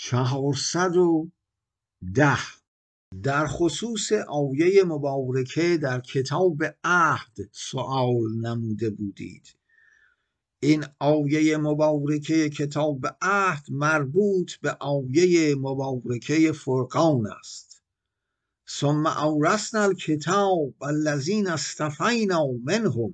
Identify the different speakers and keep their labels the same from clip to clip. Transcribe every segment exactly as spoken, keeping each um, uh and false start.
Speaker 1: چهارصد و ده. در خصوص آیه مبارکه در کتاب عهد سؤال نموده بودید. این آیه مبارکه کتاب عهد مربوط به آیه مبارکه فرقان است. ثم اورثنا الکتاب الذین اصطفینا منهم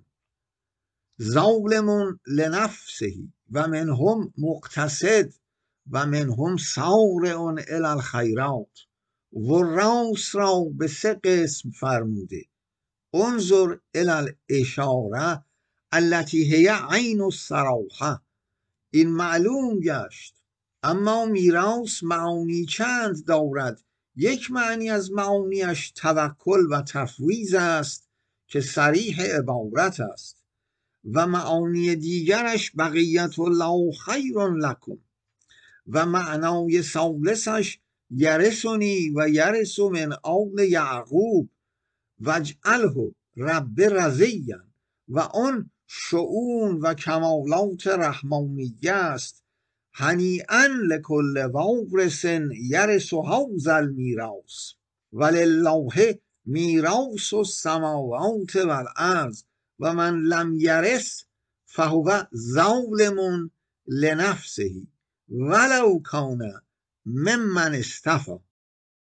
Speaker 1: ظالم لنفسه و منهم مقتصد و منهم سارع الی الخیرات. وراث را به سه قسم فرموده. انظر الی الاشاره التي هی عین الصراحه. این معلوم گشت. اما میراث معانی چند دارد. یک معنی از معانیش توکل و تفویض است که صریح عبارت است و معانی دیگرش بقیت الله خیر لکم و معنای ثالثش یرثنی و یرث من آل یعقوب واجعله رب رضیا و آن شؤون و کمالات رحمانیه است. هنیئا لکل وارث یرث هذا المیراث ولله میراث السماوات والارض و من لم یرث فهو ظالم لنفسه ولو کان ممن اصطفی.